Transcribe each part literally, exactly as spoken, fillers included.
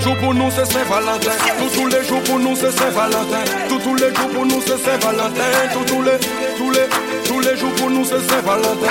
jours pour nous c'est Saint-Valentin. Tous tous les jours pour nous c'est Saint-Valentin. Tous tous les jours pour nous c'est Saint-Valentin. Tous tous les tous les tous les jours pour nous c'est Saint-Valentin.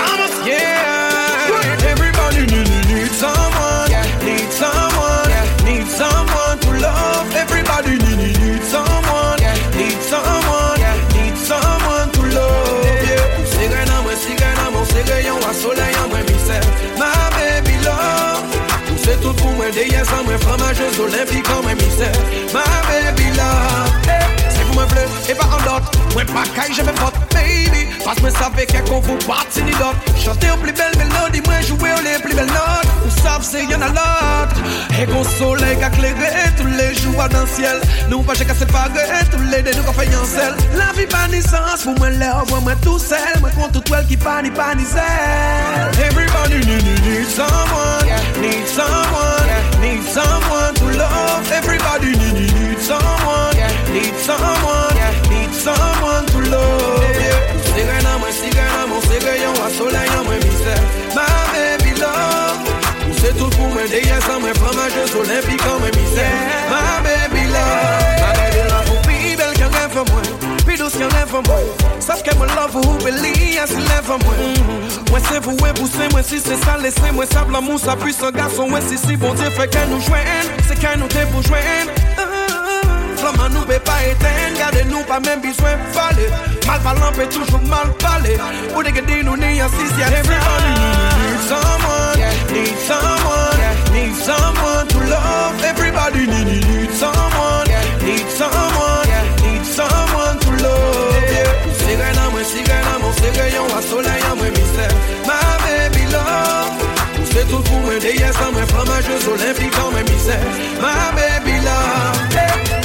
Yeah, everybody need, need someone, need someone, need someone to love. Everybody need, need someone, need someone, need someone to love. Yeah, siga na mo, siga na mo, siga yon wa soleil yon moi misère. My baby love. C'est tout pour moi, des yes, moi, fromageuse olympique comme un mystère. My baby love, hey, c'est pour moi bleu et pas en dot. Moi, pas caille, je me pote, baby. Parce que moi, savais qu'on vous partit ni d'autres. Chanter aux plus belles mélodies, moi, jouer aux les plus belles notes. Vous savez, c'est y'en a l'autre. Et qu'on soleil qu'a clairé tous les jours dans le ciel. Nous, pas j'ai qu'à séparer tous les deux, nous qu'on fait un sel. La vie, pas ni sens, pour moi, l'air, moi, moi, tout seul. Moi, contre tout elle qui pas ni pas ni zèle. Everybody need, need, need someone, need someone. Someone, need someone to love. Everybody need, need, need someone, need someone, need someone to love. Siga na mo, siga na mo, siga yon wa soleil yon moi misère. My baby love. C'est tout pour moi, des yes, moi, fromageuse olympique comme un misère. My baby love, my baby love. Pour plus belle qu'un rêve pour moi, plus douce qu'un rêve pour moi. Sauf que mon love vous believe, c'est lève pour moi. Moi c'est vous et pousser, moi si c'est ça, laissez-moi ça, l'amour, ça puissant garçon, moi si si bon Dieu fait qu'elle nous joigne, c'est qu'elle nous t'est pour joindre. Flamme nous peut pas éteindre, gardez-nous pas même besoin de parler. Mal parlant peut toujours mal parler. Ou des gars nous n'y a six, y'a everybody need someone, need someone, need someone to love. Everybody need, need someone, need someone, need someone to love. Siga na mo, siga na mo, siga yon wa soleil yon moi misère. My baby love. C'est tout pour moi, des yes, moi, fromageuse olympique comme un misère. My baby love. Hey.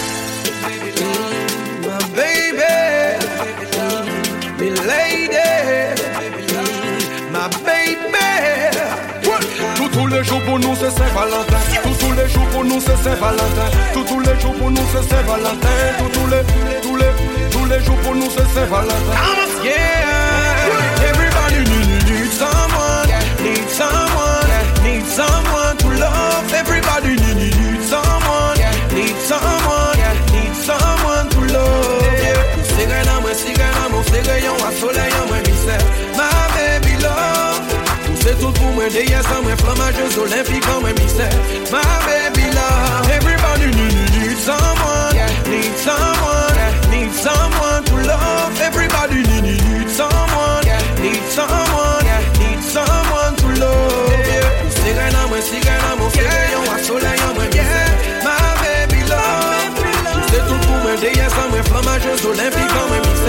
My baby, my lady, my baby. Tous tous les jours pour nous c'est Saint-Valentin. Tous tous les jours pour nous c'est Saint-Valentin. Tous tous les jours pour nous c'est Saint-Valentin. Tous tous les tous les tous les jours pour nous c'est Saint-Valentin. Yeah, everybody need, need someone, need someone, need someone to love. Everybody need, need someone, need someone, need someone to love. Siga na mo, siga na mo, siga yon wa soleil yon moi misère. My baby love. C'est tout pour moi, des yes, moi, fromageuse olympique comme un mystère. My baby love. Everybody need, need someone, need someone, need someone to love. Everybody need, need someone, need someone, need someone to love. Siga na mo, siga na mo, siga yon wa soleil yon moi misère. My baby love. C'est tout pour moi, des yes, moi, fromageuse olympique comme un mystère.